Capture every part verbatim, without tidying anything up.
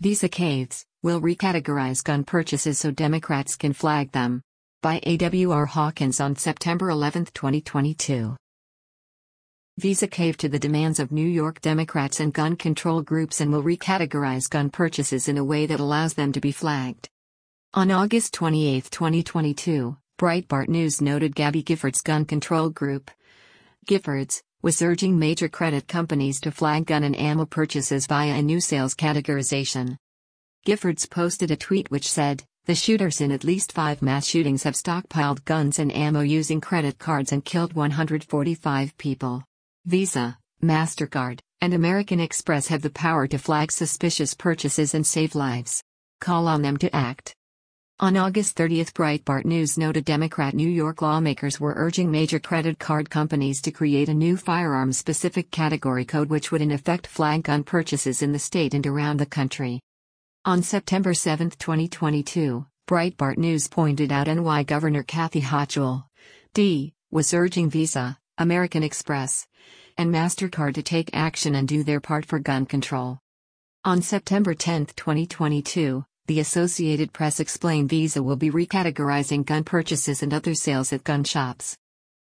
Visa caves will recategorize gun purchases so Democrats can flag them. By A W R Hawkins on September eleventh, twenty twenty-two. Visa caved to the demands of New York Democrats and gun control groups and will recategorize gun purchases in a way that allows them to be flagged. On August twenty-eighth, twenty twenty-two, Breitbart News noted Gabby Giffords' gun control group, Giffords, was urging major credit companies to flag gun and ammo purchases via a new sales categorization. Giffords posted a tweet which said, "The shooters in at least five mass shootings have stockpiled guns and ammo using credit cards and killed one hundred forty-five people. Visa, MasterCard, and American Express have the power to flag suspicious purchases and save lives. Call on them to act." On August thirtieth, Breitbart News noted Democrat New York lawmakers were urging major credit card companies to create a new firearms-specific category code which would in effect flag gun purchases in the state and around the country. On September seventh, twenty twenty-two, Breitbart News pointed out N Y Governor Kathy Hochul, D., was urging Visa, American Express, and MasterCard to take action and do their part for gun control. On September tenth, twenty twenty-two, the Associated Press explained Visa will be recategorizing gun purchases and other sales at gun shops.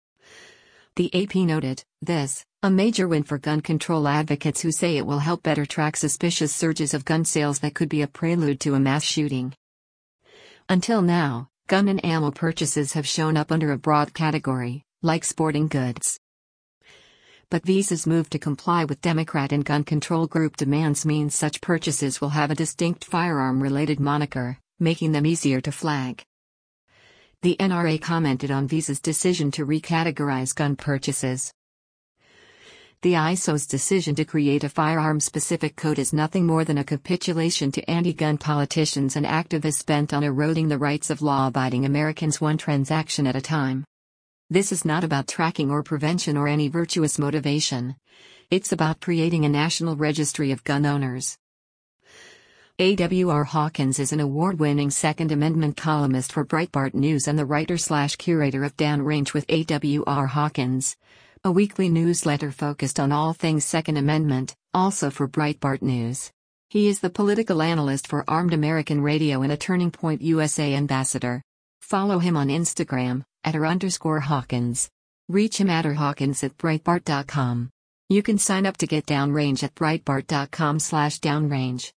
The A P noted, "This, a major win for gun control advocates who say it will help better track suspicious surges of gun sales that could be a prelude to a mass shooting." Until now, gun and ammo purchases have shown up under a broad category, like sporting goods. But Visa's move to comply with Democrat and gun control group demands means such purchases will have a distinct firearm-related moniker, making them easier to flag. The N R A commented on Visa's decision to recategorize gun purchases. The I S O's decision to create a firearm-specific code is nothing more than a capitulation to anti-gun politicians and activists bent on eroding the rights of law-abiding Americans one transaction at a time. This is not about tracking or prevention or any virtuous motivation. It's about creating a national registry of gun owners. A W R Hawkins is an award-winning Second Amendment columnist for Breitbart News and the writer-slash-curator of Downrange with A W R Hawkins, a weekly newsletter focused on all things Second Amendment, also for Breitbart News. He is the political analyst for Armed American Radio and a Turning Point U S A ambassador. Follow him on Instagram, at r underscore Hawkins. Reach him at r Hawkins at Breitbart dot com. You can sign up to get Downrange at Breitbart dot com slash Downrange.